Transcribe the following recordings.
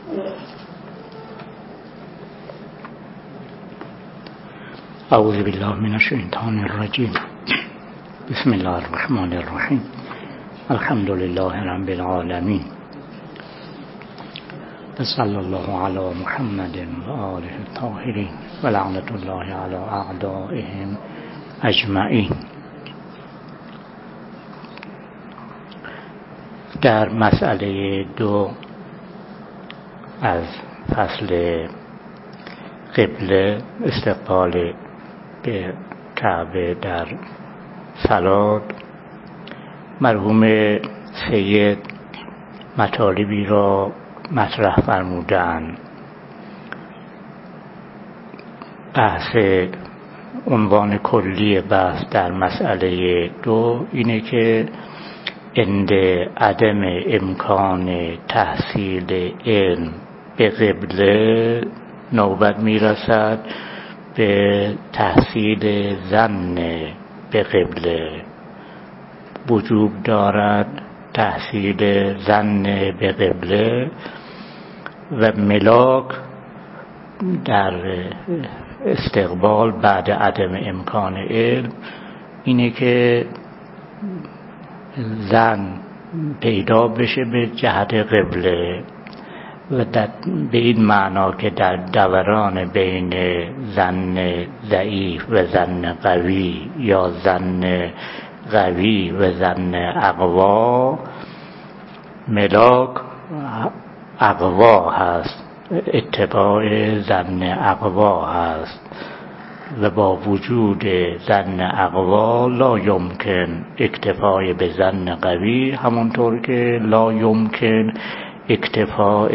اعوذ بالله من الشیطان الرجیم. بسم الله الرحمن الرحیم. الحمد لله رب العالمین و صلی الله علی محمد و آله الطاهرین و لعنت الله علی اعدائهم اجمعین. در مسئله 2 از فصل قبله، استقبال به کعبه در صلات، مرحوم سید مطالبی را مطرح فرمودند. بحث عنوان کلی بحث در مسئله 2 اینه که عند عدم امکان تحصیل علم به قبله نوبت میرسد به تحصیل ظن به قبله. وجوب دارد تحصیل ظن به قبله و ملاک در استقبال بعد عدم امکان علم اینه که ظن پیدا بشه به جهت قبله و به این معنا که در دوران بین ظن ضعیف و ظن قوی یا ظن قوی و ظن اقوا، ملاک اقوا هست، اتباع ظن اقوا هست و با وجود ظن اقوا لا یمکن اکتفای به ظن قوی، همونطور که لا یمکن اکتفاء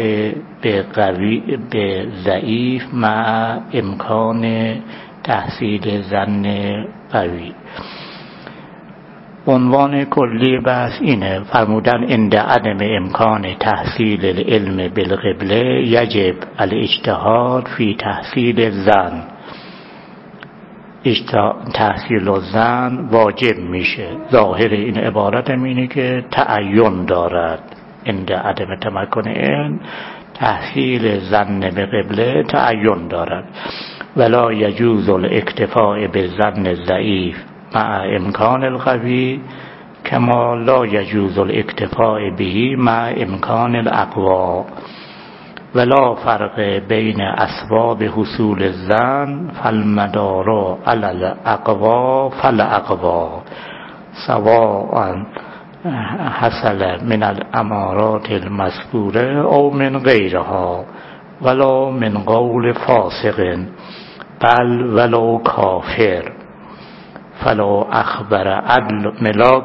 به ضعیف مع امکان تحصیل ظن قوی. عنوان کلی بحث اینه، فرمودن عند عدم امکان تحصیل العلم بالقبله یجب الاجتهاد فی تحصیل الظن. تحصیل الظن واجب میشه. ظاهر این عبارت اینه که تعین دارد. عند عدم تمکن علم تحصیل ظن به قبله تعین دارد. ولا یجوز الاکتفاء بالظن الضعیف مع امکان القوی کما لا یجوز الاکتفاء به مع امکان الاقوا. ولا فرق بین اسباب حصول الظن فالمدار علی الاقوا فالاقوا سواء حصل من الامارات المذکوره او من غیرها ولا من قول فاسق بل ولو کافر فلو اخبر عدل. ملاک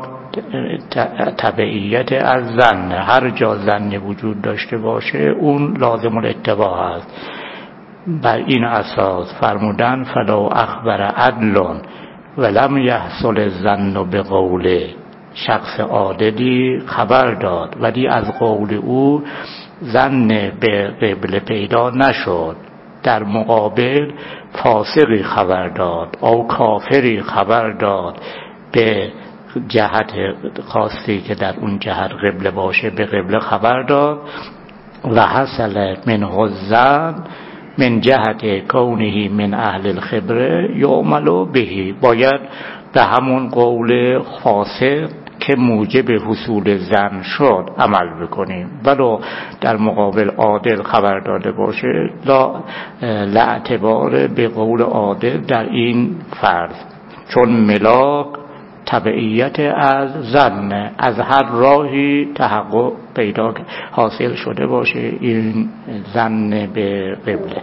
تبعیت از ظن، هر جا ظن وجود داشته باشه اون لازم الاتباع است. بر این اساس فرمودن فلو اخبر عدل ولم یحصل الظن بقوله، شخص عادلی خبر داد ولی از قول او ظن به قبله پیدا نشد، در مقابل فاسقی خبر داد او کافری خبر داد به جهت خاصی که در اون جهت قبله باشه، به قبله خبر داد و حصل منه الظن من جهت کونه من اهل الخبره یعمل به، باید به همون قول فاسق که موجب حصول ظن شد عمل بکنیم. ولو در مقابل عادل خبر داده باشه لا اعتبار به قول عادل در این فرض، چون ملاک تبعیت از ظن، از هر راهی تحقق پیدا حاصل شده باشه این ظن به قبله.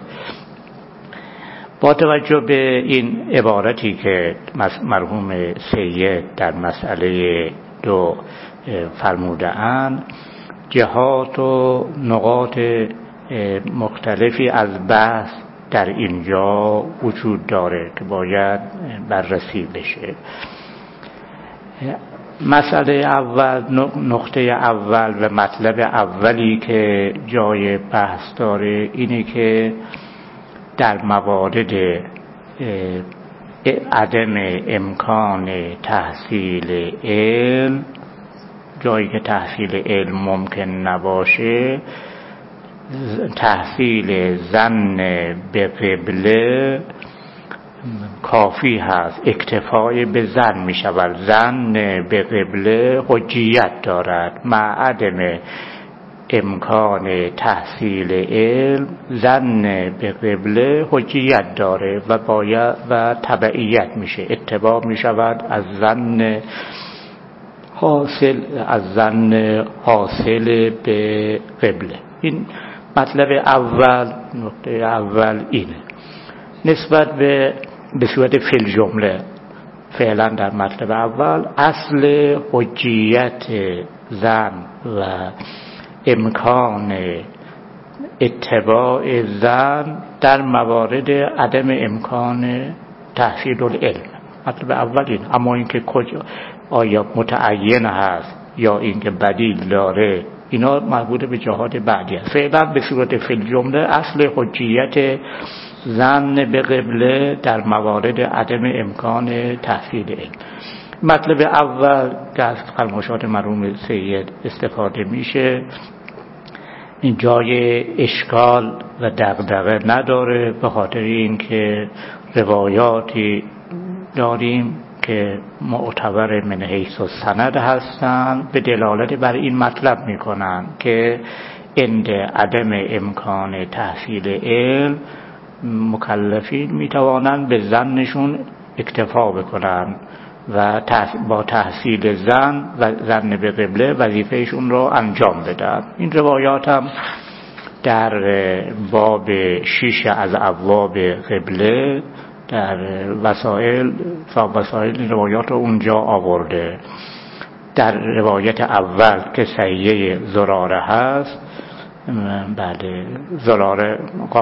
با توجه به این عبارتی که مرحوم سید در مسئله 2 فرموده اند، جهات و نقاط مختلفی از بحث در اینجا وجود داره که باید بررسی بشه. مسئله اول، نقطه اول و مطلب اولی که جای بحث داره اینه که در موارد عدم امکان تحصیل علم، جایی که تحصیل علم ممکن نباشه، تحصیل ظن به قبله کافی هست، اکتفای به ظن می شود. ظن به قبله حجیت دارد مع عدم امکان تحصیل علم. ظن به قبله حجیت داره و باید و تبعیت میشه، اتباع می شود از ظن حاصل به قبله. این مطلب اول، نقطه اول اینه. نسبت به صورت فی الجمله فعلا در مطلب اول اصل حجیت ظن و امکان اتباع ظن در موارد عدم امکان تحصیل العلم. مطلب اول این. اما اینکه کجا آیا متعین هست یا اینکه بدیل داره، اینا مربوط به جهات بعدی است. فعلا به صورت فی الجمله اصل حجیت ظن به قبله در موارد عدم امکان تحصیل علم. مطلب اول که از فرمایشات مرحوم سید استفاده میشه، این جای اشکال و دغدغه نداره، به خاطر اینکه روایاتی داریم که معتبر من حیث السند هستند به دلالت بر این مطلب میکنن که عند عدم امکان تحصیل علم مکلفین میتوانند به ظنشون اکتفا بکنن و با تحصیل ظن و ظن به قبله وظیفهشون رو انجام بدن. این روایات هم در باب 6 از ابواب قبله در وسائل روایات رو اونجا آورده. در روایت اول که صحیحه زراره هست، بله، زراره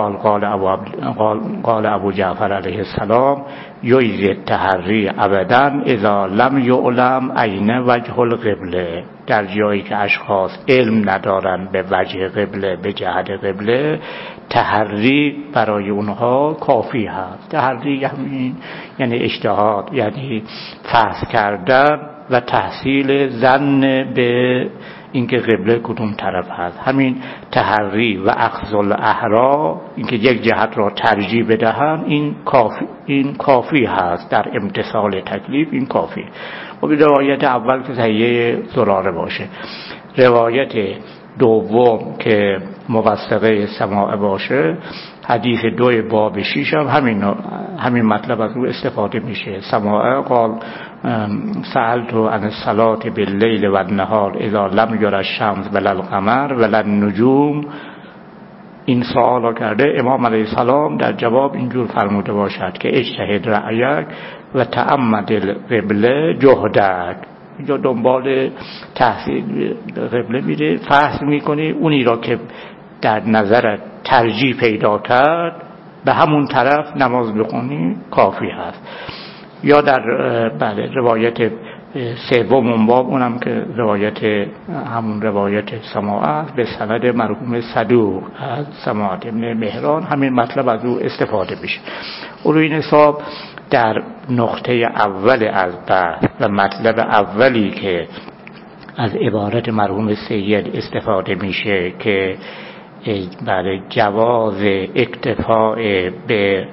قال ابو جعفر علیه السلام یجزی التحری ابدا اذا لم یعلم این وجه القبله. در جایی که اشخاص علم ندارن به وجه قبله، به جهت قبله، تحری برای اونها کافی هست. تحری یعنی اجتهاد، یعنی فحص کردن و تحصیل ظن به اینکه قبله کدوم طرف هست. همین تحری و اخذ الاحرا، اینکه یک جهت را ترجیح بدهن، این کافی هست در امتثال تکلیف. این کافی. و به روایت اول که صحیحه زراره باشه. روایت دوم که موثقه سماع باشه، حدیث 2 باب 6 هم همین مطلب از رو استفاده میشه. سماع قال سألت عن الصلاة باللیل و النهار اذا لم یری الشمس ولا القمر ولا النجوم. این سوال کرده امام علیه السلام، در جواب اینجور فرموده باشد که اجتهد رأیک و تعمد القبله جهدک. اینجا دنبال تحصیل قبله میره، فحص میکنی اونی را که در نظرت ترجیح پیدا کرد به همون طرف نماز بخونی کافی هست. یا در روایت سوم باب، اونم که همون روایت سماع به سند مرحوم صدوق از سماع ابن مهران، همین مطلب از او استفاده میشه. این حساب در نقطه اول از بحث و مطلب اولی که از عبارت مرحوم سید استفاده میشه که برای جواز اکتفاء به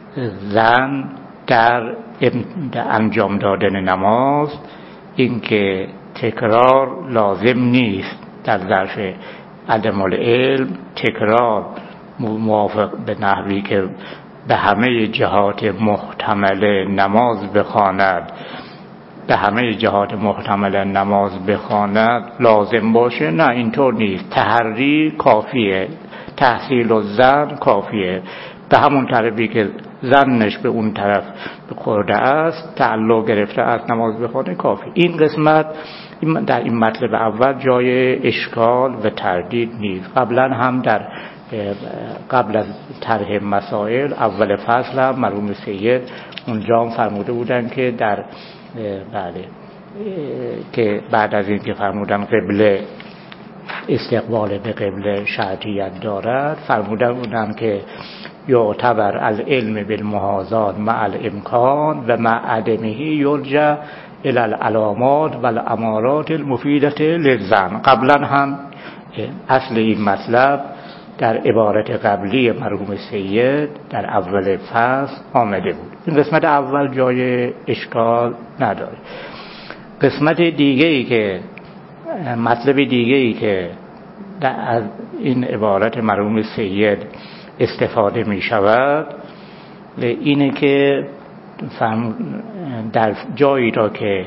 ظن در انجام دادن نماز، اینکه تکرار لازم نیست در ظرف عدم العلم، تکرار موافق به نحوی که به همه جهات محتمل نماز بخواند لازم باشه. نه، اینطور نیست. تحری کافیه، تحصیل الظن کافیه. به همون طرفی که ظنش به اون طرف خورده است، تعلق گرفته از نماز بخونه کافی. این قسمت در این مطلب اول جای اشکال و تردید نیست. قبلا هم قبل از طرح مسائل اول فصل هم مرحوم سید اونجا هم فرموده بودن که که بعد از این که فرمودن قبله استقبال به قبله شرطیت دارد، فرموده بودن که یعتبر العلم بالمحاذات مع الامکان و مع عدمه یرجع الی العلامات و الامارات المفیدة للظن. قبلا هم اصل این مطلب در عبارت قبلی مرحوم سید در اول فصل آمده بود. این قسمت اول جای اشکال نداره. قسمت دیگه‌ای که مطلب دیگه‌ای که از این عبارت مرحوم سید استفاده می شود اینه که در جایی را که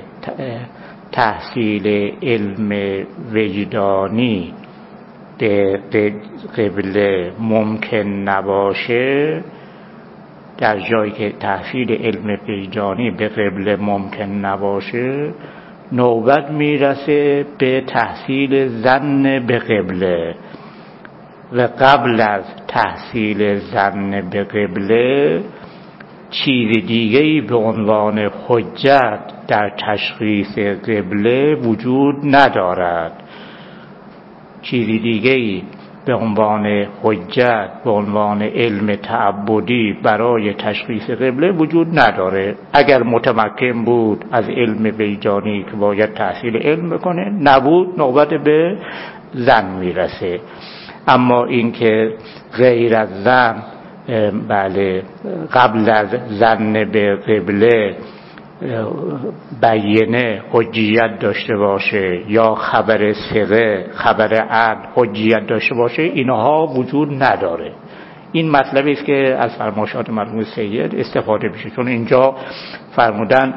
تحصیل علم وجدانی به قبله ممکن نباشه، در جایی که تحصیل علم وجدانی به قبله ممکن نباشه نوبت میرسه به تحصیل ظن به قبله و قبل از تحصیل ظن به قبله چیز دیگه‌ای به عنوان حجت در تشخیص قبله وجود ندارد. چیزی دیگه‌ای به عنوان حجت، به عنوان علم تعبدی برای تشخیص قبله وجود نداره. اگر متمکن بود از علم وجدانی که باید تحصیل علم بکنه، نبود نوبت به ظن میرسه. اما اینکه غیر از ظن، بله، قبل از ظن به قبله بیینه حجیت داشته باشه یا خبر ثقه، خبر عدل حجیت داشته باشه، اینها وجود نداره. این مطلبی است که از فرمایشات مرحوم سید استفاده میشه، چون اینجا فرمودن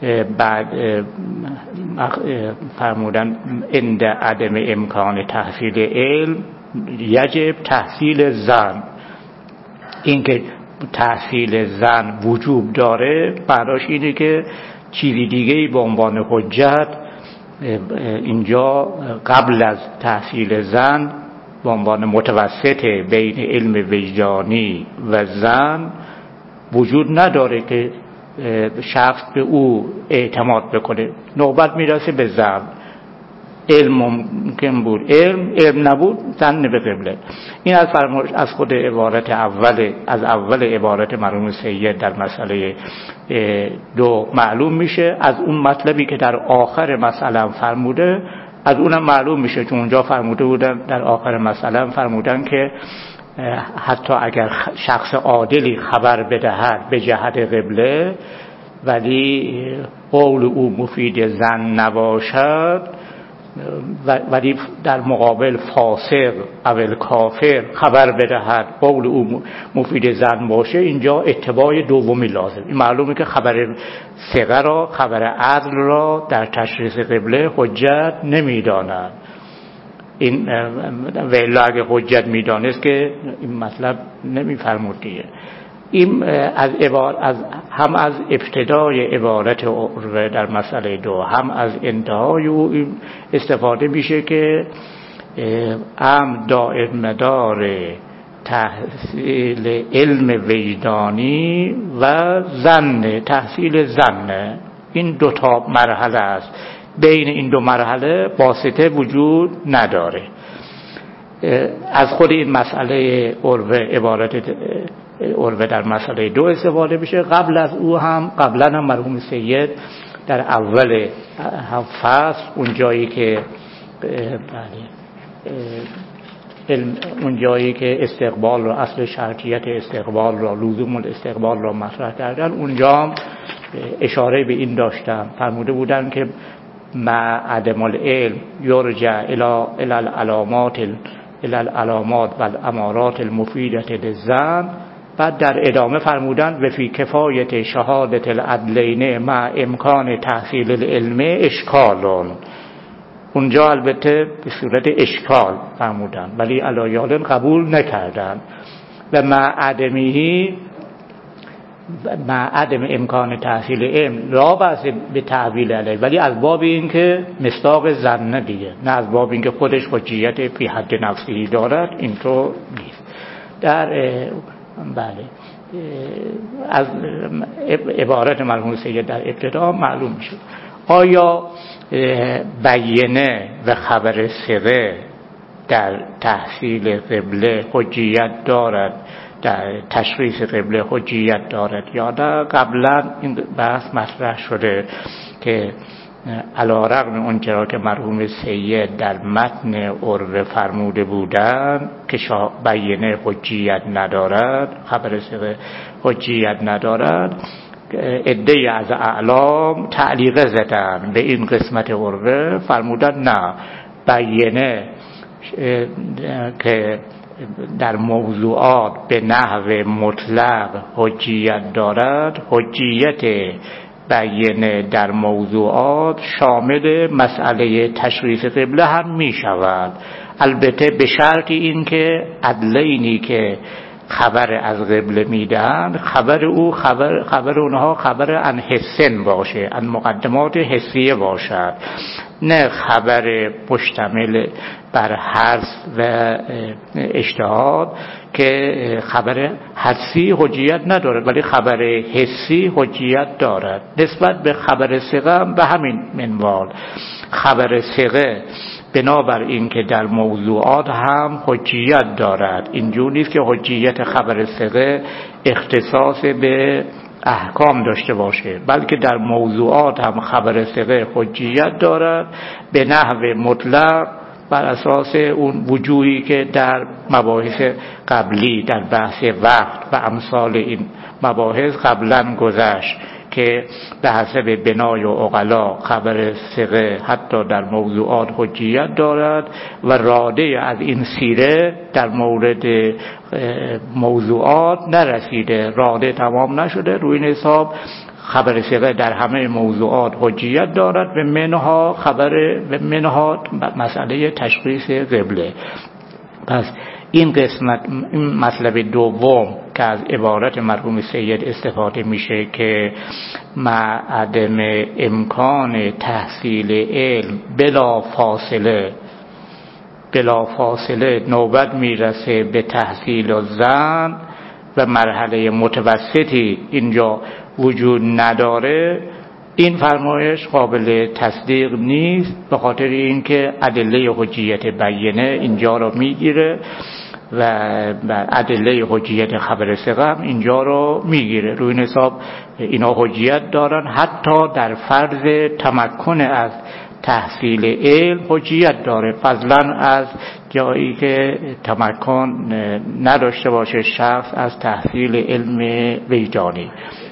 عند عدم امکان تحصیل علم یجب تحصیل ظن. این که تحصیل ظن وجوب داره معناش اینه که چیزی دیگه‌ای به عنوان حجت اینجا قبل از تحصیل ظن به عنوان متوسط بین علم وجدانی و ظن وجود نداره که شخص به او اعتماد بکنه. نوبت میرسه به ظن. علم ممکن بود، علم نبود، ظن به قبله. این از خود عبارت از اول عبارت مرحوم سید در مسئله 2 معلوم میشه. از اون مطلبی که در آخر مسئله فرموده از اونم معلوم میشه، چون اونجا فرموده بودن در آخر مسئله فرمودن که حتی اگر شخص عادلی خبر بدهد به جهت قبله ولی قول او مفید ظن نباشد، ولی در مقابل فاسق اول کافر خبر بدهد قول او مفید ظن باشه، اینجا اتباع دومی لازم. این معلومه که خبر ثقه را، خبر عدل را در تشخیص قبله حجت نمیدانند. این ولی اگه حجت میدانست که این مطلب نمیفرمود دیگه. این هم از ابتدای عبارت عروه در مسئله 2 هم از انتهای او استفاده میشه که دائم مدار تحصیل علم وجدانی و ظن، تحصیل ظن، این 2 تا مرحله است. بین این 2 مرحله واسطه وجود نداره. از خود این مسئله عروه، عبارت عروه در مسئله 2 استفاده میشه. قبل از او هم قبلا هم مرحوم سید در اول فصل اون جایی که استقبال را، اصل شرطیت استقبال را، لزوم الاستقبال را مطرح کردن، اونجا هم اشاره به این داشتن، فرموده بودن که مع عدم العلم یرجع الی العلامات و الامارات المفیدة للظن. بعد در ادامه فرمودن و فی کفایت شهادت العدلین مع امکان تحصیل العلم اشکالون. اونجا البته به صورت اشکال فرمودن ولی علایالن قبول نکردن. و مع عدم امکان تحصیل علم لا بأس به تعویل علیه، ولی از باب این که مصداق ظن دیگه، نه از باب این که خودش حجیت فی حد نفسی دارد، اینطور نیست. در از عبارت مرحوم سید در ابتدا معلوم میشه آیا بیینه و خبر ثقه در تحصیل قبله حجیت دارد، در تشخیص قبله حجیت دارد یا نه. قبلا این بحث مطرح شده که علی‌رغم اون چرا که مرحوم سید در متن عروه فرموده بودند که بیانه حجیت ندارد، خبر ثقه حجیت ندارد، عده‌ای از اعلام تعلیقه زدن به این قسمت عروه، فرمودن نه، بیانه که در موضوعات به نحو مطلق حجیت دارد، حجیت بیانه در موضوعات شامل مسئله تشخیص قبله هم می شود، البته به شرط این که عدلینی که خبر از قبله میدن خبر اونها خبر عن حسن باشه، عن مقدمات حسیه باشد، نه خبر مشتمل بر حدس و اجتهاد که خبر حدسی حجیت ندارد ولی خبر حسی حجیت دارد. نسبت به خبر ثقه به همین منوال، خبر ثقه بنابر این که در موضوعات هم حجیت دارد، اینجور نیست که حجیت خبر ثقه اختصاص به احکام داشته باشه، بلکه در موضوعات هم خبر ثقه حجیت دارد به نحو مطلق بر اساس اون وجوهی که در مباحث قبلی در بحث وقت و امثال این مباحث قبلا گذشت که به حسب بنای و عقلا خبر ثقه حتی در موضوعات حجیت دارد و راده از این سیره در مورد موضوعات نرسیده، راده تمام نشده، روی این حساب خبر ثقه در همه موضوعات حجیت دارد به منها مسئله تشخیص قبله. پس این قسمت، این مطلب دوم که از عبارت مرحوم سید استفاده میشه که مع عدم امکان تحصیل علم بلا فاصله نوبت میرسه به تحصیل الظن و مرحله متوسطی اینجا وجود نداره، این فرمایش قابل تصدیق نیست، به خاطر اینکه ادله حجیت بیانه اینجا رو میگیره و ادله حجیت خبر ثقه هم اینجا رو میگیره، روی این حساب اینا حجیت دارن، حتی در فرض تمکن از تحصیل علم حجیت داره، فضلا از جایی که تمکن نداشته باشه شخص از تحصیل علم وجدانی.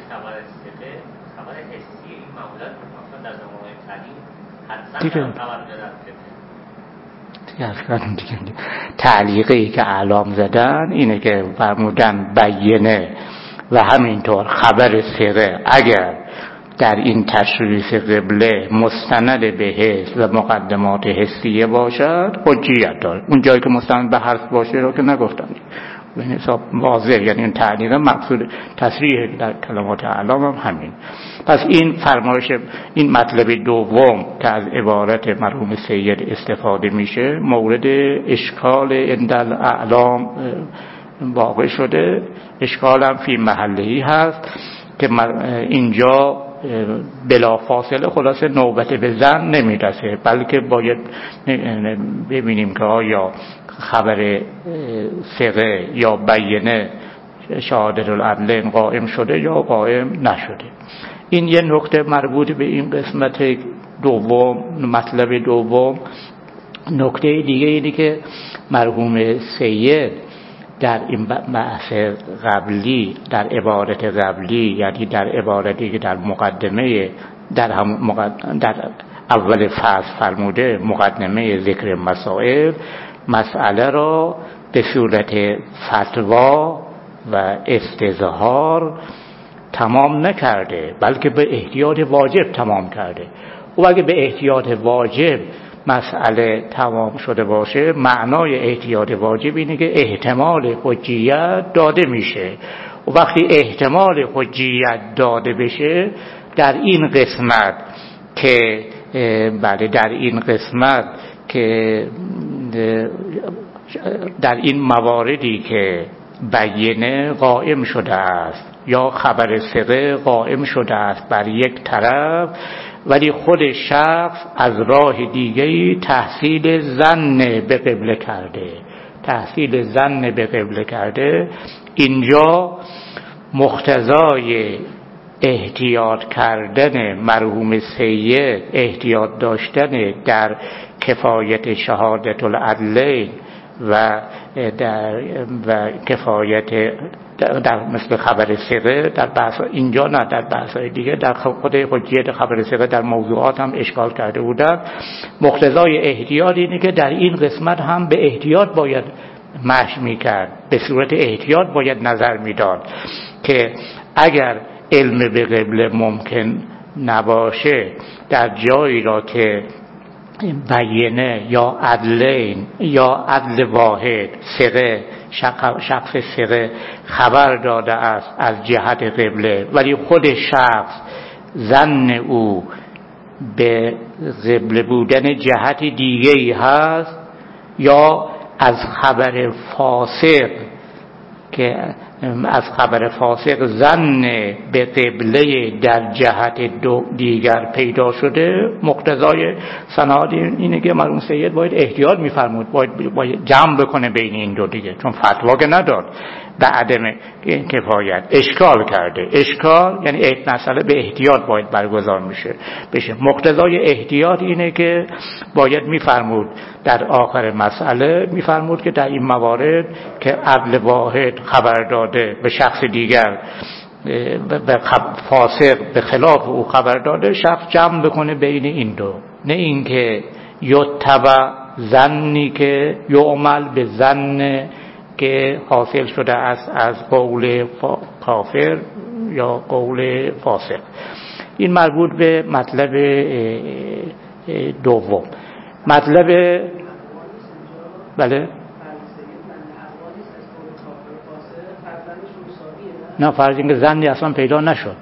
دیگه تعلیقی که اعلام زدن اینه که فرمودن بیانه و همینطور خبر ثقه اگر در این تشخیص قبله مستند به حس و مقدمات حسیه باشد حجیت دارد. اون جایی که مستند به حس باشه رو که نگفتن، به این حساب واضح، یعنی این تعلیق مقصود تصریح در کلمات اعلام هم همین. پس این فرمایش، این مطلب دوم که از عبارت مرحوم سید استفاده میشه مورد اشکال اندل اعلام واقع شده، اشکال هم فی محلهی هست که اینجا بلا فاصله خلاصه نوبت به ظن نمیرسه، بلکه باید ببینیم که آیا خبر ثقه یا بیانه شهادت العدلین قائم شده یا قائم نشده. این یه نکته مربوط به این قسمت دوم، مطلب دوم. نکته دیگه اینه که مرحوم سید در این بحث قبلی، در عبارت قبلی، یعنی در عبارتی که در مقدمه در اول فصل فرموده مقدمه ذکر مسائل، مسئله را به صورت فتوا و استظهار تمام نکرده، بلکه به احتیاط واجب تمام کرده. و اگه به احتیاط واجب مسئله تمام شده باشه، معنای احتیاط واجب اینه که احتمال حجیت داده میشه، و وقتی احتمال حجیت داده بشه در این قسمت که در این مواردی که بیانه قائم شده است یا خبر ثقه قائم شده است بر یک طرف، ولی خود شخص از راه دیگری تحصیل ظن به قبله کرده، اینجا مقتضای احتیاط کردن مرحوم سید، احتیاط داشتن در کفایت شهادت العدلین و کفایت در مثل خبر ثقه در بحث اینجا، نه در بحث‌های دیگه، در خود حجیت خبر ثقه در موضوعات هم اشکال کرده بودن. مقتضای احتیاط اینه که در این قسمت هم به احتیاط باید مشی می‌کرد، به صورت احتیاط باید نظر می‌داد که اگر علم به قبله ممکن نباشه، در جایی را که بیینه یا عدلین یا عدل واحد ثقه، شخص ثقه خبر داده است از جهت قبله، ولی خود شخص ظن او به قبله بودن جهت دیگه‌ای هست، یا از خبر فاسق که از خبر فاسق ظن به قبله در جهت دیگر پیدا شده، مقتضای سناد اینه که مرحوم سید باید احتیاط می‌فرمود، باید جمع بکنه بین این دو دیگه، چون فتوا که نداد به عدم کفایت، اشکال کرده. اشکال یعنی مسئله به احتیاط باید برگزار بشه. مقتضای احتیاط اینه که باید می‌فرمود در آخر مسئله، می‌فرمود که در این موارد که عدل واحد خبر داده به شخص دیگر، به فاسق به خلاف او خبر داده، شخص جمع بکنه بین این دو، نه اینکه یتبع ظنی که یعمل به ظن که حاصل شده است از قول کافر یا قول فاسق. این مربوط به مطلب دوم. مطلب بله نه، فرض اینکه ظنی اصلا پیدا نشد.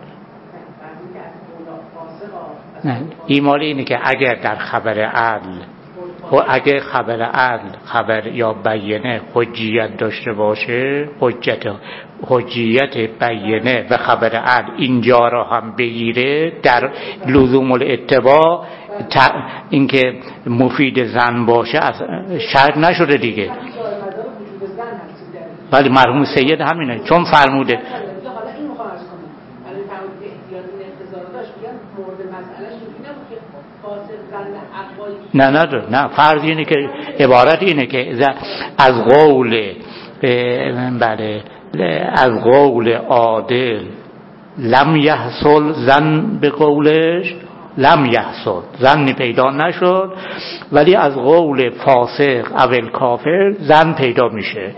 نه، ایمال اینه که اگر در خبر عدل و اگر خبر عدل، خبر یا بیینه حجیت داشته باشه، حجیت بیینه و خبر عدل اینجا را هم بگیره، در لزوم الاتباع اینکه مفید ظن باشه شرط نشده دیگه. ولی مرحوم سید همینه، چون فرموده نه فرض اینه که عبارت اینه که از قول از قول عادل لم یحصل ظن به قولش، لم یحصل ظن پیدا نشد، ولی از قول فاسق اول کافر ظن پیدا میشه.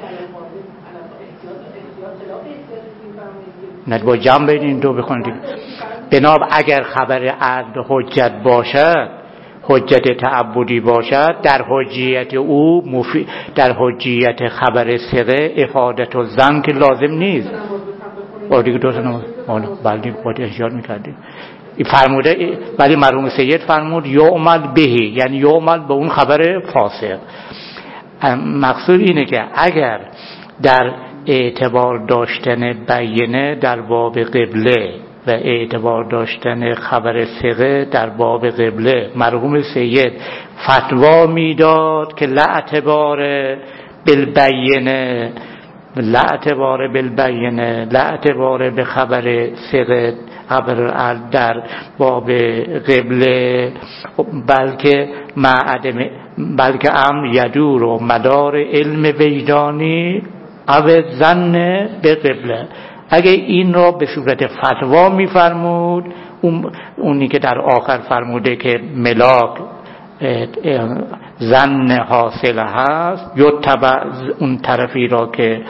نه با جمع بین این دو بخونید. بناب اگر خبر عدل حجت باشد، حجت تعبدی باشد، در حجیت او در حجیت خبر ثقه افادت و ظن که لازم نیست. دیگه دو تا نماز بلدی باید احتیاط میکردیم. فرموده ولی مرحوم سید فرمود یعمل بهی، یعنی یعمل به اون خبر فاسق. مقصود اینه که اگر در اعتبار داشتن بیینه در باب قبله و اعتبار داشتن خبر ثقه در باب قبله مرحوم سید فتوا میداد که لا اعتبار بالبینه، لا اعتبار بالبینه، لا اعتبار به خبر ثقه، خبر در باب قبله، بلکه امر یدور و مدار علم وجدانی او ظن به قبله. اگه این را به صورت فتوا می‌فرمود، اونی که در آخر فرموده که ملاک ظن حاصل هست، یتبع اون طرفی را که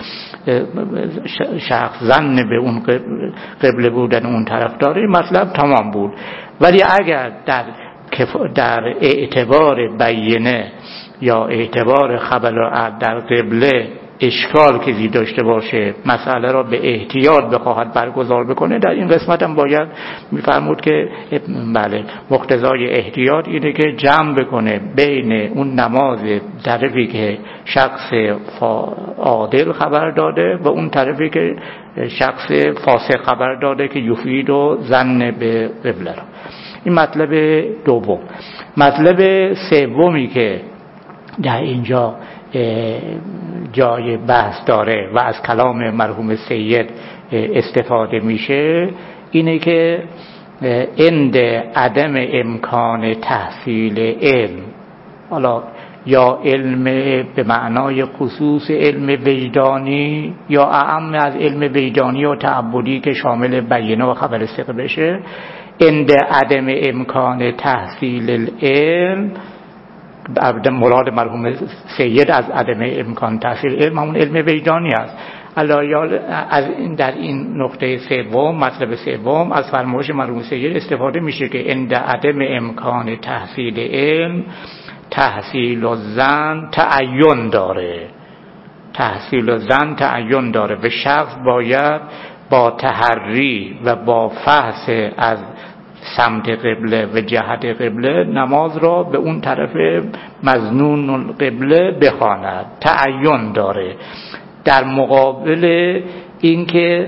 شخص ظن به اون قبله بودن اون طرف داره، مطلب تمام بود. ولی اگر در اعتبار بیینه یا اعتبار خبر در قبله اشکال که داشته باشه، مسئله را به احتیاط بخواهد برگزار بکنه، در این قسمت هم باید میفرمود که بله مقتضای احتیاط اینه که جمع بکنه بین اون نماز طرفی که شخص عادل خبر داده و اون طرفی که شخص فاسق خبر داده که یفید و ظن به قبله را. این مطلب دوم. مطلب سومی که در اینجا جای بحث داره و از کلام مرحوم سید استفاده میشه، اینه که عند عدم امکان تحصیل علم، حالا یا علم به معنای خصوص علم وجدانی یا اعم از علم وجدانی و تعبدی که شامل بیانه و خبر ثقه بشه، عند عدم امکان تحصیل العلم، مراد مرحوم سید از عدم امکان تحصیل علم همون علم وجدانی است. از در این نقطه سوم، مطلب سوم، از فرمایش مرحوم سید استفاده میشه که عند عدم امکان تحصیل علم تحصیل الظن تعین داره. تحصیل الظن تعین داره و شخص باید با تحری و با فحص از سمت قبله و جهت قبله نماز را به اون طرف مظنون القبله بخواند. تعین داره. در مقابل اینکه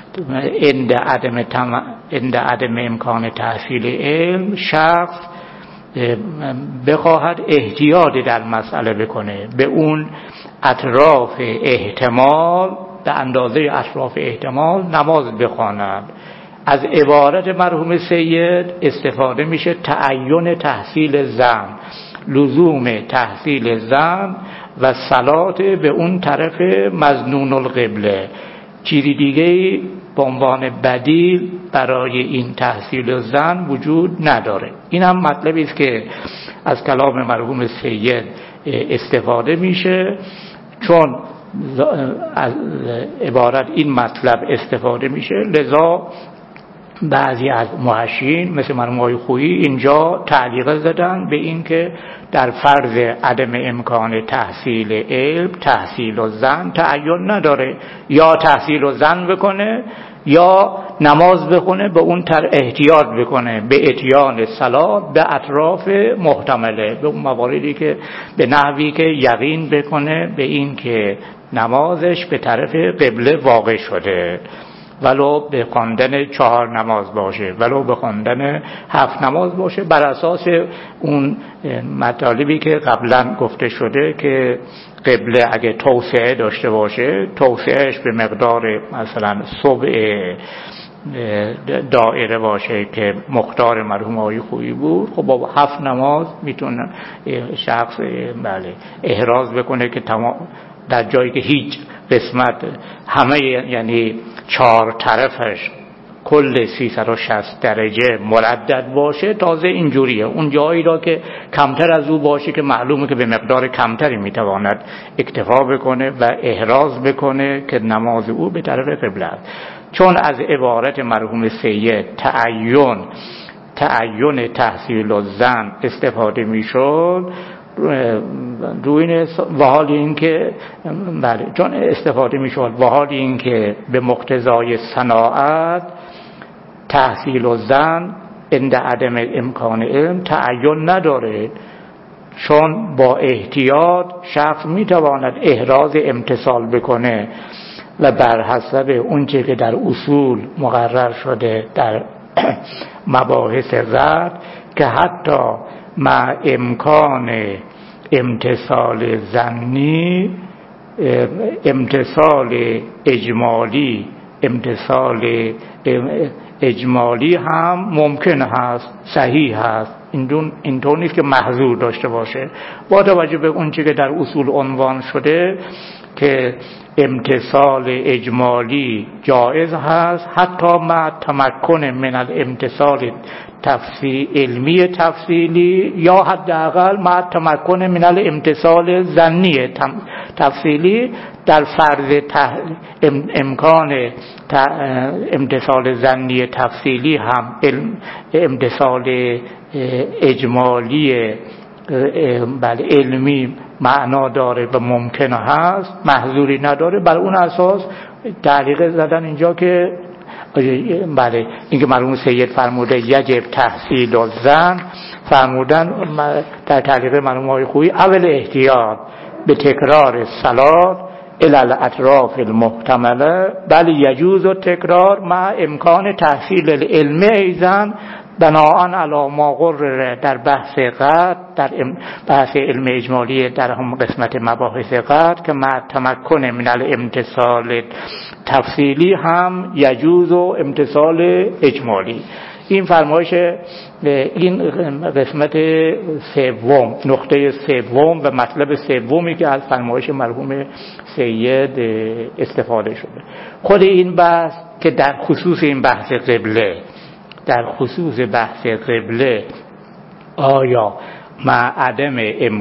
عند عدم امکان تحصیل علم شخص بخواهد احتیاطی در مسئله بکنه، به اون اطراف احتمال، به اندازه اطراف احتمال نماز بخواند. از عبارت مرحوم سید استفاده میشه تعین تحصیل ظن، لزوم تحصیل ظن و صلات به اون طرف مظنون القبله. چیزی دیگه به عنوان بدیل برای این تحصیل ظن وجود نداره. این هم مطلبی است که از کلام مرحوم سید استفاده میشه، چون از عبارت این مطلب استفاده میشه، لذا بعضی از محشین مثل مرحوم آقای خویی اینجا تعلیق زدن به این که در فرض عدم امکان تحصیل علم تحصیل الظن تعین نداره، یا تحصیل الظن بکنه یا نماز بخونه، به اون احتیاط بکنه به اتیان صلات به اطراف محتمله، به اون مواردی که به نحوی که یقین بکنه به این که نمازش به طرف قبله واقع شده، ولو به خواندن 4 نماز باشه، ولو به خواندن 7 نماز باشه، بر اساس اون مطالبی که قبلا گفته شده که قبله اگه توسعه داشته باشه، توسعهش به مقدار مثلا سبع دایره باشه که مقدار مرحوم آقای خویی بود، خب با 7 نماز میتونه شخص احراز بکنه که تمام در جایی که هیچ قسمت همه یعنی 4 طرفش کل 360 درجه مردد باشه، تازه اینجوریه. اون جایی را که کمتر از او باشه که معلومه که به مقدار کمتری میتواند اکتفا بکنه و احراز بکنه که نماز او به طرف قبله است. چون از عبارت مرحوم سید تعین تحصیل الظن استفاده میشد، روی و حال این که بله چون استفاده میشد و حال این که به مقتضای صناعت تحصیل الظن عند عدم امکان علم تعین نداره، چون با احتیاط شخص میتواند احراز امتثال بکنه و بر حسب اونچه که در اصول مقرر شده در مباحث رد که حتی مع امکان امتثال ظنی، امتثال اجمالی هم ممکن هست، صحیح هست. اینطور نیست که محظور داشته باشه، با توجه به اون چیزی که در اصول عنوان شده که امتثال اجمالی جایز هست حتی مع تمکن من الامتثال علمی تفصیلی، یا حداقل مع تمکن من الامتثال ظنی تفصیلی. در فرض امکان امتثال ظنی تفصیلی هم امتثال اجمالی علمی معنا داره و ممکن هست، محظوری نداره. بر اون اساس تعلیق زدن اینجا که بله اینکه مرحوم سید فرموده یجب تحصیل الظن، فرمودن در تعلیق مرحوم آقای خویی اول احتیاط به تکرار صلات الی الاطراف المحتمله، بل یجوز تکرار مع امکان تحصیل العلم ایضا بناءً علی ما قرر در بحث قد، در بحث علم اجمالی در هم قسمت مباحث قد، که مع تمکن من الامتصال تفصیلی هم یجوز و امتصال اجمالی. این فرمایش این قسمت سوم، نقطه سوم و مطلب سومی که از فرمایش مرحوم سید استفاده شده. خود این بحث که در خصوص این بحث قبله، در خصوص بحث قبله آیا مع عدم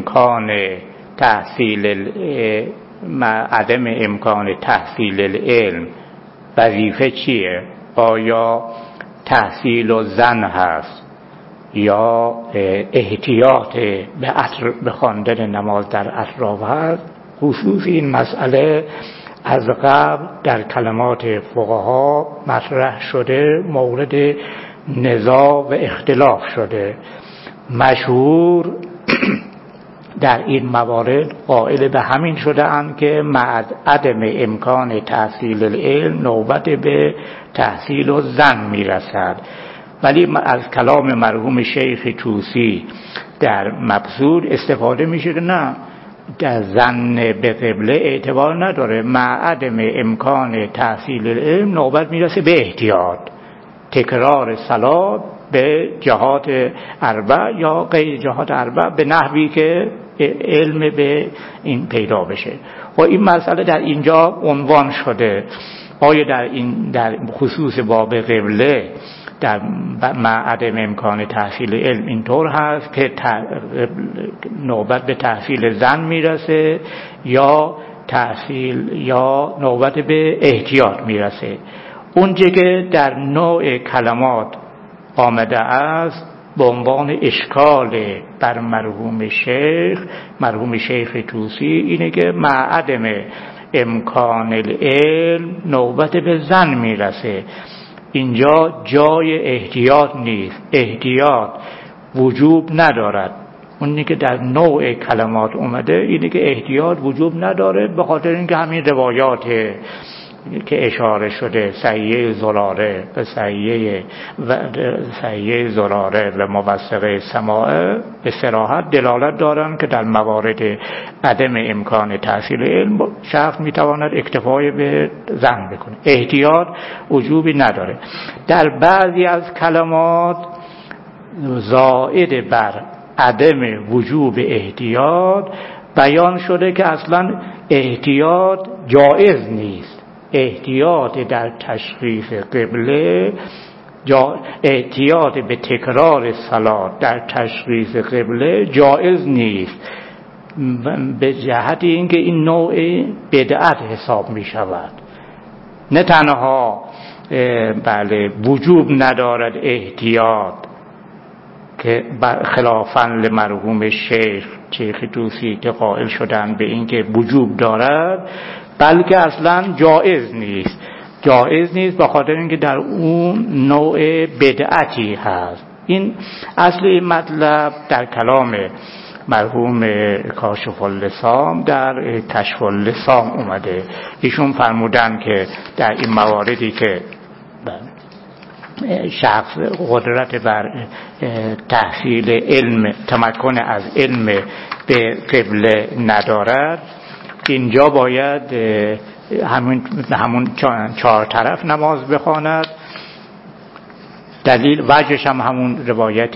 امکان تحصیل العلم وظیفه چیه؟ آیا تحصیل و زن هست یا احتیاط به خواندن نماز در اطراف هست؟ خصوص این مسئله از قبل در کلمات فقها مطرح شده، مورد نزاع و اختلاف شده. مشهور در این موارد قائل به همین شده اند که مع عدم امکان تحصیل العلم نوبت به تحصیل و زن میرسد. ولی از کلام مرحوم شیخ طوسی در مبسوط استفاده میشه که نه، در زن به قبله اعتبار نداره، مع عدم امکان تحصیل العلم نوبت میرسه به احتیاط، تکرار صلات به جهات اربع یا غیر جهات اربع به نحوی که علم به این پیدا بشه. و این مسئله در اینجا عنوان شده. آیا در خصوص باب قبله در مع عدم امکان تحصیل علم اینطور هست که نوبت به تحصیل زن میرسه یا نوبت به احتیاط میرسه؟ اونچه که در نوع کلمات آمده است به عنوان اشکال بر مرحوم شیخ طوسی اینه که مع عدم امکان العلم نوبت به زن میرسه. اینجا جای احتیاط نیست، احتیاط وجوب ندارد. اونی که در نوع کلمات اومده اینه که احتیاط وجوب نداره، به خاطر اینکه همین روایات که اشاره شده، صحیحه زراره و صحیحه زراره و موثقه سماعه به صراحت دلالت دارن که در موارد عدم امکان تحصیل علم شخص میتواند اکتفای به زن بکنه، احتیاط وجوبی نداره. در بعضی از کلمات زائد بر عدم وجوب احتیاط بیان شده که اصلا احتیاط جایز نیست. احتیاط در تشخیص قبله، احتیاط به تکرار صلات در تشخیص قبله جایز نیست، به جهت اینکه این نوع بدعت حساب می شود. نه تنها وجوب ندارد احتیاط که خلافاً لمرحوم شیخ طوسی که قائل شدن به اینکه وجوب دارد، بلکه اصلا جایز نیست به خاطر اینکه در اون نوع بدعتی هست. این اصل مطلب در کلام مرحوم کاشف اللسام در کشف اللسام اومده. ایشون فرمودن که در این مواردی که شخص قدرت بر تحصیل علم، تمکن از علم به قبله ندارد، اینجا باید همون چهار طرف نماز بخواند. دلیل وجهش هم همون روایت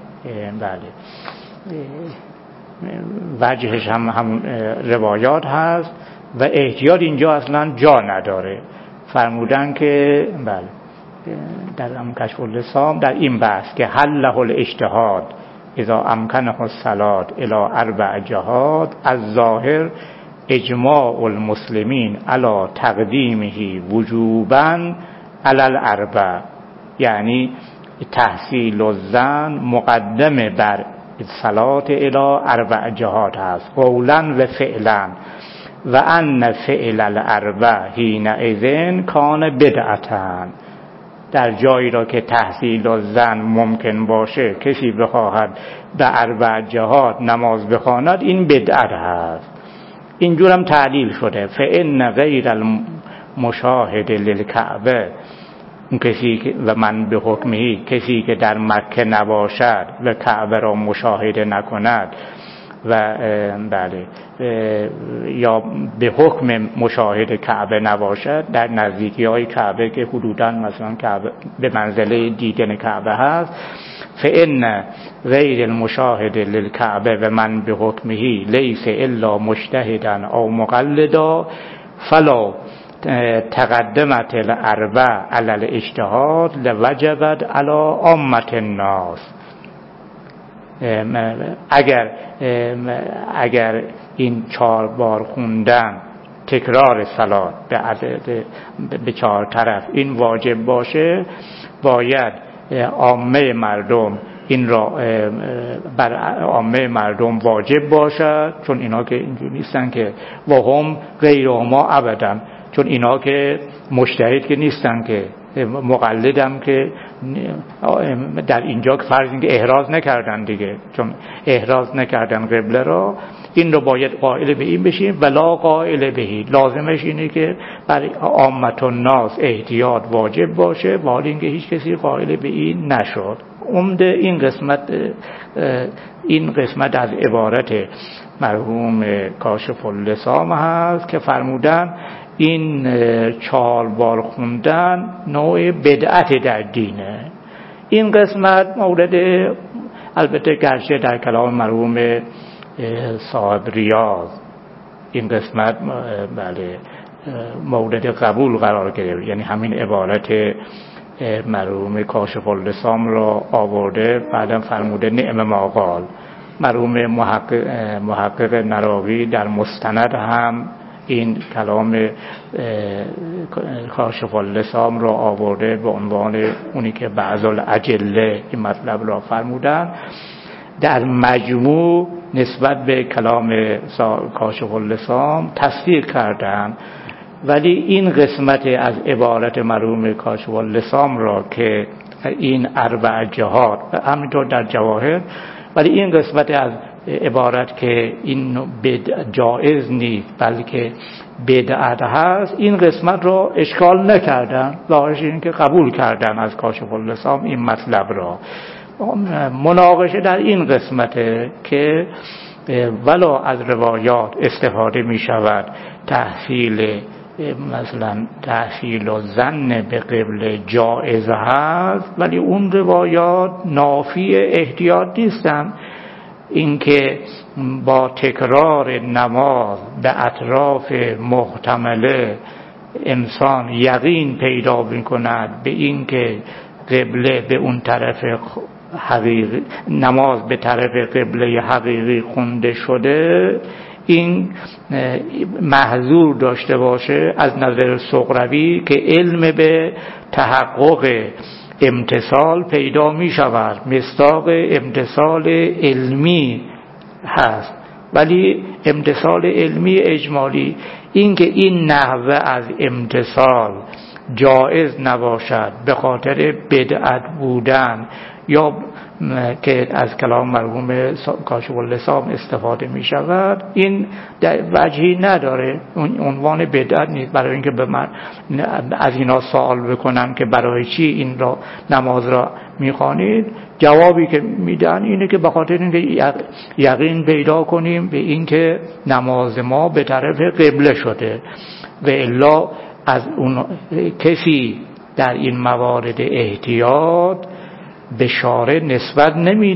وجهش هم همون روایات هست و احتیاط اینجا اصلا جا نداره. فرمودن که بله در کشف اللسام در این بحث که حله الاجتهاد اذا امکنه الصلات الی اربع جهات، از ظاهر اجماع المسلمین علی تقدیمه وجوبا علی الاربع، یعنی تحصیل الزن مقدم بر صلات الی اربع جهات هست، قولا و فعلا، و ان فعل الاربع حینئذ کان بدعتن. در جایی را که تحصیل الزن ممکن باشه کسی بخواهد به اربع جهات نماز بخواند، این بدعت هست. اینجور هم تعلیل شده، فإن غیر المشاهد للکعبه اون کسی که و من به حکمه کسی که در مکه نباشد و کعبه را مشاهده نکند و بله یا به حکم مشاهده کعبه نباشد در نزدیکی های کعبه که حدوداً مثلا کعبه به منزله دیدن کعبه هست، فإن غیر المشاهد للکعبه و من به حکمه لیس الا مجتهدا او مقلدا فلا تقدمت الاربع علی الاجتهاد لوجبت علی عامة الناس. اگر این 4 بار خوندن تکرار صلات به 4 طرف این واجب باشه، باید عامه مردم این را بر عامه مردم واجب باشد، چون اینا که اینجوری نیستن که و هم غیرهما ابدا، چون اینا که مجتهد که نیستن که مقلدم که در اینجا که فرض اینکه احراز نکردن دیگه، چون احراز نکردن قبله را، این رو باید قائل به این بشیم ولا قائل بهی، لازمش اینه که برای عامة الناس احتیاط واجب باشه، و حال اینکه هیچ کسی قائل به این نشد. عمده این قسمت از عبارت مرحوم کاشف اللسام هست که فرمودن این 4 بار خوندن نوع بدعت در دینه. این قسمت مورد البته گرچه در کلام مرحوم صاحب ریاض این قسمت بله مورد قبول قرار گرفت، یعنی همین عبارت مرحوم کاشف اللسام را آورده، بعدم فرموده نعم ما قال. مرحوم محقق نراوی در مستند هم این کلام کاشف اللسام را آورده به عنوان اونی که بعض الاجله این مطلب را فرمودن. در مجموع نسبت به کلام کاشف اللسام تصدیق کردن، ولی این قسمت از عبارت مرحوم کاشف اللسام را که این 4 جهات همینطور در جواهر، ولی این قسمت از عبارت که این جایز نیست بلکه بدعت هست، این قسمت را اشکال نکردن، ظاهرش این که قبول کردن از کاشف اللسام این مطلب را. مناقشه در این قسمته که ولا از روایات استفاده می شود مثلا تحصیل و ظن به قبل جائز هست، ولی اون روایات نافی احتیاط نیستن. اینکه با تکرار نماز به اطراف محتمله انسان یقین پیدا می‌کند به اینکه قبله به اون طرف حقیقی، نماز به طرف قبله حقیقی خونده شده، این محظور داشته باشه از نظر سغروی که علم به تحقق امتصال پیدا می شود، مصداق امتصال علمی هست، ولی امتصال علمی اجمالی، این که این نحوه از امتصال جائز نباشد به خاطر بدعت بودن یا که از کلام مرحوم کاشف اللسام استفاده می شود، این وجهی نداره، عنوان بدعت نیست. برای اینکه به من از اینا سوال بکنن که برای چی این را نماز را می خوانید، جوابی که میدن اینه که به خاطر اینکه یقین پیدا کنیم به اینکه نماز ما به طرف قبله شده، و الا از اون کسی در این موارد احتیاط بشاره نسبت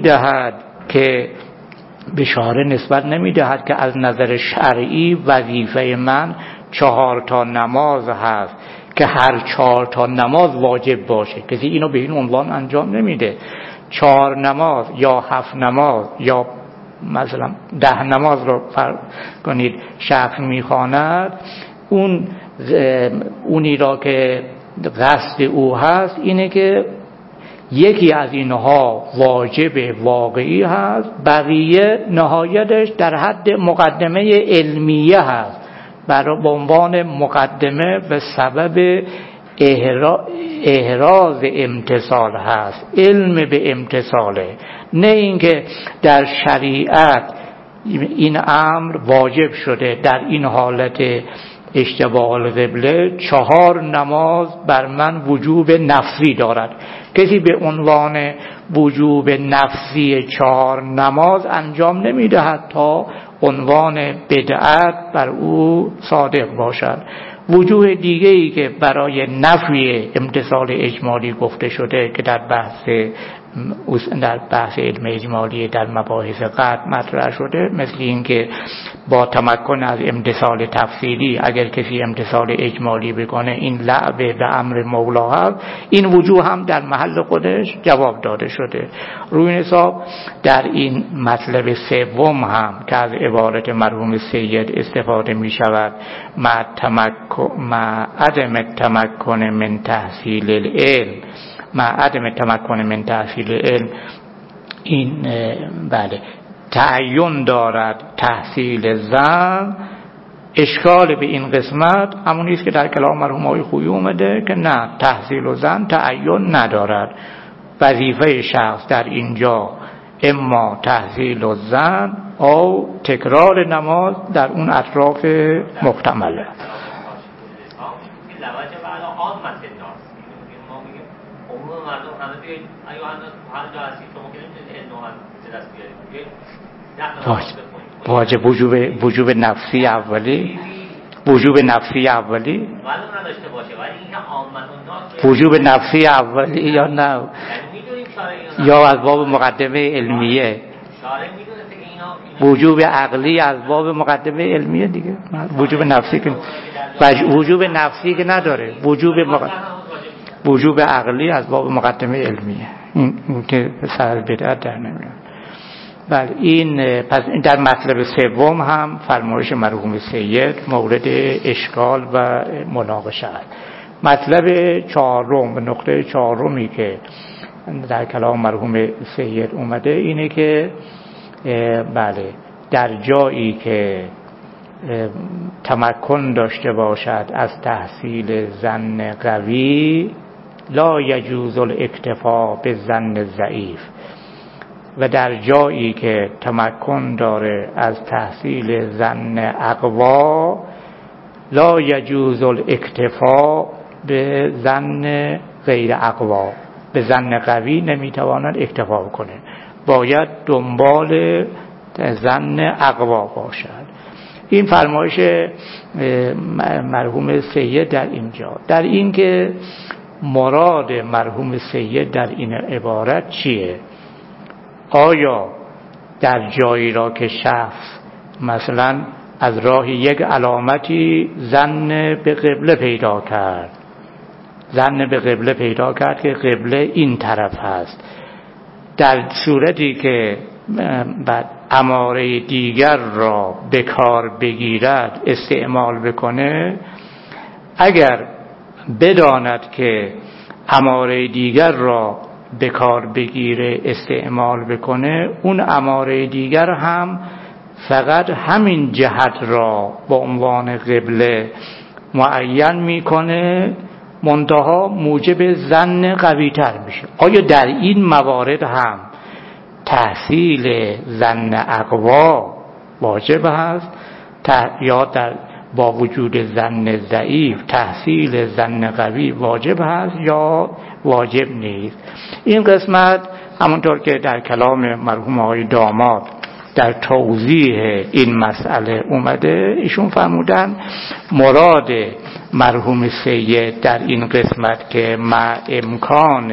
نمیدهد که از نظر شرعی وظیفه من 4 تا نماز هست که هر 4 تا نماز واجب باشه. کسی اینو به این عنوان انجام نمیده. 4 نماز یا 7 نماز یا مثلا 10 نماز رو فرض کنید شخص میخواند، اونی را که قصد او هست اینه که یکی از اینها واجب واقعی هست، بقیه نهایتش در حد مقدمه علمیه هست، برای به عنوان مقدمه به سبب احراز امتصال هست، علم به امتصاله، نه اینکه در شریعت این امر واجب شده در این حالت اشتباه القبله 4 نماز بر من وجوب نفسی دارد. کسی به عنوان وجوب نفسی 4 نماز انجام نمیدهد تا عنوان بدعت بر او صادق باشد. وجوه دیگه ای که برای نفی امتثال اجمالی گفته شده که در بحث علم اجمالی در مباحث قطع مطرح شده، مثل این که با تمکن از امتثال تفصیلی اگر کسی امتثال اجمالی بکنه این لعب به امر مولا هست، این وجوه هم در محل خودش جواب داده شده. روی این حساب در این مطلب سوم هم که از عبارت مرحوم سید استفاده می شود مع عدم تمکن من تحصیل العلم، عدم تمکن من تحصیل علم، این بله تعین دارد تحصیل زن. اشکال به این قسمت همون است که در کلام مرحوم آقای خویی اومده که نه، تحصیل زن تعین ندارد. وظیفه شخص در اینجا اما تحصیل زن او تکرار نماز در اون اطراف محتمله. واجب وجوب نفسی اولی، وجوب نفسی اولی، وجوب نفسی اولی یا نه، یا از باب مقدمه علمیه، وجوب عقلی از باب مقدمه علمیه دیگه. وجوب نفسی که وجوب نفسی که نداره، وجوب عقلی از باب مقدمه علمیه، این که سر بدعت در نمیاد. بله این پس در مطلب سوم هم فرمایش مرحوم سید مورد اشکال و مناقشه است. مطلب چهارم و نقطه چهارمی که در کلام مرحوم سید اومده اینه که بله در جایی که تمکن داشته باشد از تحصیل ظن قوی لا یجوز الاکتفا به ظن ضعیف، و در جایی که تمکن داره از تحصیل ظن اقوا لا یجوز الاکتفا به ظن غیر اقوا، به ظن قوی نمیتواند اکتفا کنه، باید دنبال ظن اقوا باشد. این فرمایش مرحوم سید در اینجا، در این که مراد مرحوم سید در این عبارت چیه؟ آیا در جایی را که شخص مثلا از راه یک علامتی ظن به قبله پیدا کرد، ظن به قبله پیدا کرد که قبله این طرف هست، در صورتی که بعد اماره دیگر را به کار بگیرد استعمال بکنه، اگر بداند که اماره دیگر را به کار بگیره استعمال بکنه، اون اماره دیگر هم فقط همین جهت را با عنوان قبله معین میکنه، منتها موجب ظن قوی تر میشه. آیا در این موارد هم تحصیل ظن اقوا واجب هست یا در با وجود ظن ضعیف تحصیل ظن قوی واجب هست یا واجب نیست؟ این قسمت همونطور که در کلام مرحوم آقای داماد در توضیح این مسئله اومده، ایشون فرمودن مراد مرحوم سید در این قسمت که مع امکان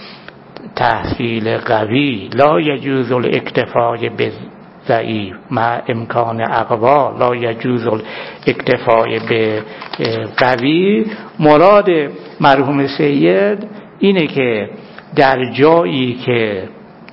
تحصیل قوی لا یجوز الاکتفای به ضعیف مع امکان اقوا لا یجوز الاکتفای به قوی، مراد مرحوم سید اینه که در جایی که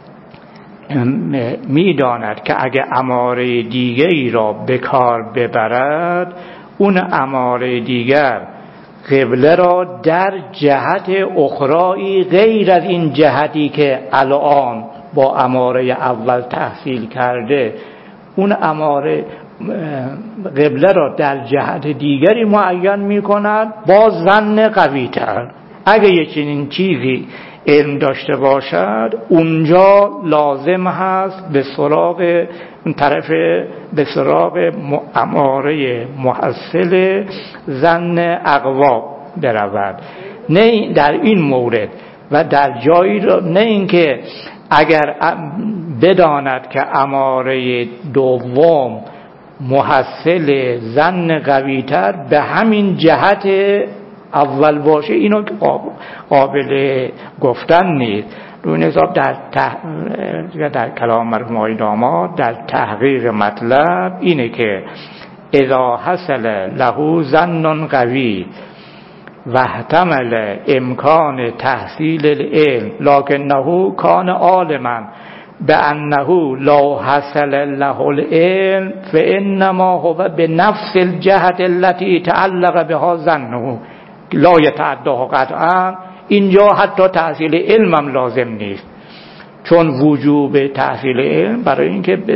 میداند که اگه اماره دیگری را به کار ببرد، اون اماره دیگر قبله را در جهت اخرایی غیر از این جهتی که الان با اماره اول تحصیل کرده، اون اماره قبله را در جهت دیگری معین می کند با ظن قوی تر. اگه یه چنین چیزی علم داشته باشد، اونجا لازم هست به سراغ اون طرف به سراغ اماره محصل ظن اقوا برود. نه در این مورد و در جایی را، نه اینکه اگر بداند که اماره دوم محصل ظن قوی‌تر به همین جهت اول باشه، اینو قابل گفتن نیست. رو این حساب در کلام مرحوم آقای داماد در تحقیق مطلب اینه که اذا حصل له ظن قوی و احتمل امکان تحصیل العلم لکنه کان عالما بانه لا حصل له العلم فانما هو بنفس الجهت التي تعلق بها ظنه لا يتعداه قطعا. اینجا حتی تحصیل علم هم لازم نیست، چون وجوب تحصیل علم برای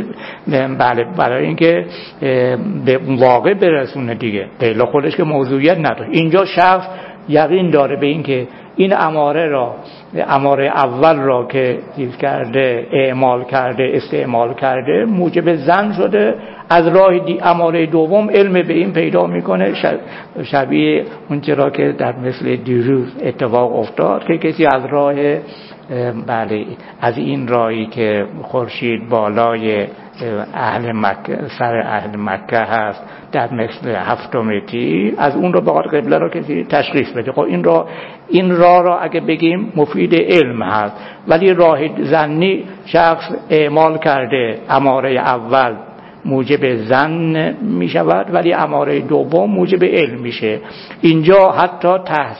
اینکه به واقع برسونه دیگه، غیر خودش که موضوعیت نداره. اینجا شخص یقین داره به اینکه این اماره اول را که چیز کرده، اعمال کرده، استعمال کرده، موجب ظن شده. از راه اماره دوم علم به این پیدا میکنه، شبیه اون چرا که در مثل دیروز اتفاق افتاد که کسی از راه از این راهی که خورشید بالای اهل مکه، سر اهل مکه هست، در مثل 7 متری، از اون رو بخواد قبله رو کسی تشخیص بده. خب این راه را اگه بگیم مفید علم هست، ولی راه ظنی شخص اعمال کرده، اماره اول موجب ظن می شود ولی اماره دوم موجب علم میشه. اینجا حتی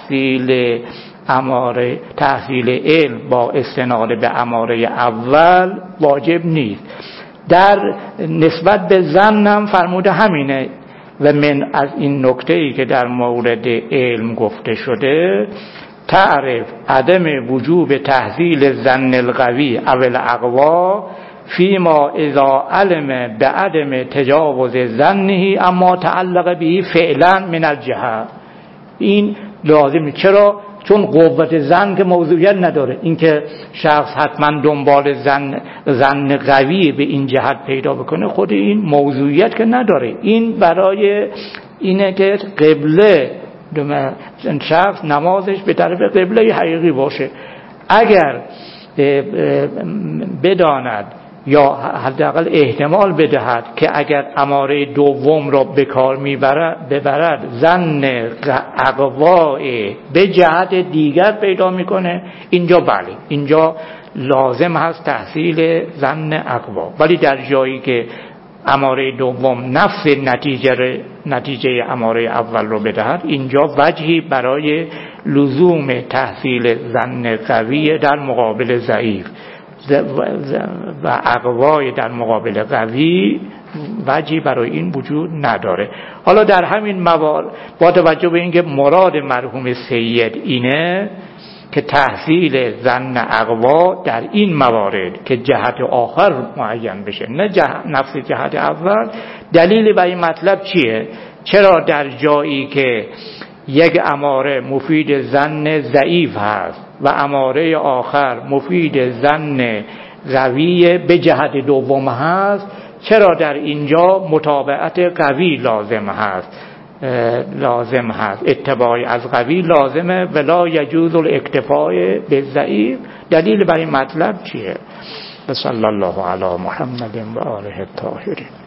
تحصیل علم با استناد به اماره اول واجب نیست. در نسبت به ظن هم فرموده همینه. و من از این نکته‌ای که در مورد علم گفته شده، تعرف عدم وجوب تحصیل ظن القوی او الاقوا فیما اذا علم بعدم تجاوز ظنه اما تعلق به فعلا من الجهه. این لازمه. چرا؟ چون قوت ظن که موضوعیت نداره، اینکه شخص حتما دنبال ظن قوی به این جهت پیدا بکنه، خود این موضوعیت که نداره. این برای اینه که قبله شخص نمازش به طرف قبله حقیقی باشه. اگر بداند یا حداقل احتمال بدهد که اگر اماره دوم را به کار ببرد ظن اقوای به جهت دیگر پیدا میکنه، اینجا بله، اینجا لازم هست تحصیل ظن اقوا. ولی در جایی که اماره دوم نفس نتیجه اماره اول رو بدهد، اینجا وجهی برای لزوم تحصیل ظن قوی در مقابل ضعیف و اقوای در مقابل قوی وجهی برای این وجود نداره. حالا در همین موارد با توجه به اینکه مراد مرحوم سید اینه که تحصیل ظن اقوا در این موارد که جهت آخر معین بشه، نه نفس جهت اول، دلیل بر این مطلب چیه؟ چرا در جایی که یک اماره مفید ظن ضعیف هست و اماره آخر مفید ظن قوی به جهت دوم هست، چرا در اینجا متابعت قوی لازم هست اتباع از قوی لازمه ولا یجوز الاکتفاء بالضعیف؟ دلیل بر این مطلب چیه؟ صلی الله علی محمد و آله الطاهرین.